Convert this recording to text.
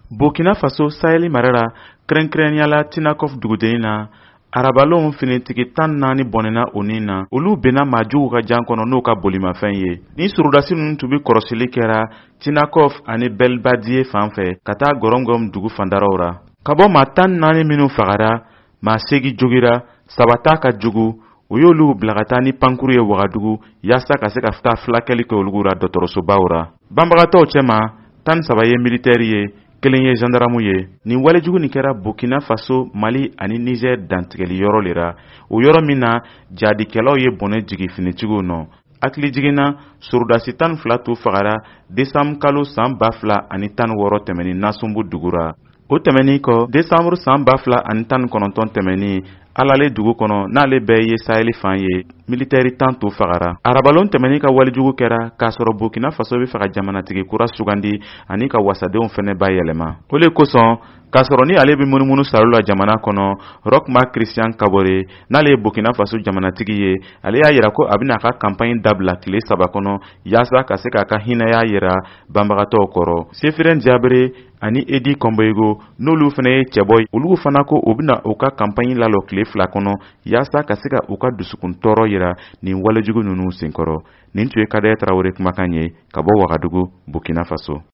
Burkina Faso Saheli marara kɛrɛnkɛrɛnyala Tinakɔf duguden na arabalon finitigi 14 bɔnɛna o nin na olu bena maajugu ka jan kɔnɔ n'o ka bolimafɛn ye ni surudasi ninnu tun bi kɔrɔsili kɛra Tinakɔf ani Belbadie fan fɛ ka taa Gɔrɔngɔm dugu fandaraw ra ka bɔ maa 14 minnu fagara maa 8 jogira 3 ta ka jugu u y'olu bila ka taa ni pankuru ye Wagadugu yaasa ka se ka taa fulakɛli kɛ olu ra dɔgɔtɔrɔsobaw ra banbagatɔw cɛma 13 ye militɛri ye 1 ye gendarme ye nin walejugu nin kɛra Burkina Faso, Mali ani Niger dantigɛli yɔrɔ le ra o yɔrɔ min na jadikɛlaw ye bɔnɛ jigi finitigiw nɔ hakili jiginna surudasi 12 tu fagara décembre kalo san 2016 tɛmɛni Nasumbu dugura o tɛmɛni kɔ décembre san 2019 tɛmɛni Alale dugu kɔnɔ n'ale bɛɛ ye Saheli fan ye militɛri 10 tu fagara arabalon tɛmɛni ka walijugu kɛra k'a sɔrɔ Burkina Faso bɛ fɛ ka jamanatigi kura sugandi ani ka wasadenw fɛnɛ bayɛlɛma o le kosɔn k'a sɔrɔ ni ale bɛ munumunu salo la jamana kɔnɔ Roch-Marc Christian Kabore n'ale ye Burkina Faso jamanatigi ye ale y'a yira ko a bɛna a ka campagne dabila tile 3 kɔnɔ yaasa ka se k'a ka hinɛya yira banbagatɔw kɔrɔ Sefiren Diabre ani Edi Komboigo n'olu fɛnɛ ye cɛbɔ olu fana ko u bɛna u ka campagne lalɔ tile 2 kɔnɔ yaasa ka se ka u ka dusukun tɔɔrɔ yira nin walejugu ninnu senkɔrɔ nin tun ye Kadɛrɛ Tarawele kumakan ye ka bɔ Wagadugu Burkina Faso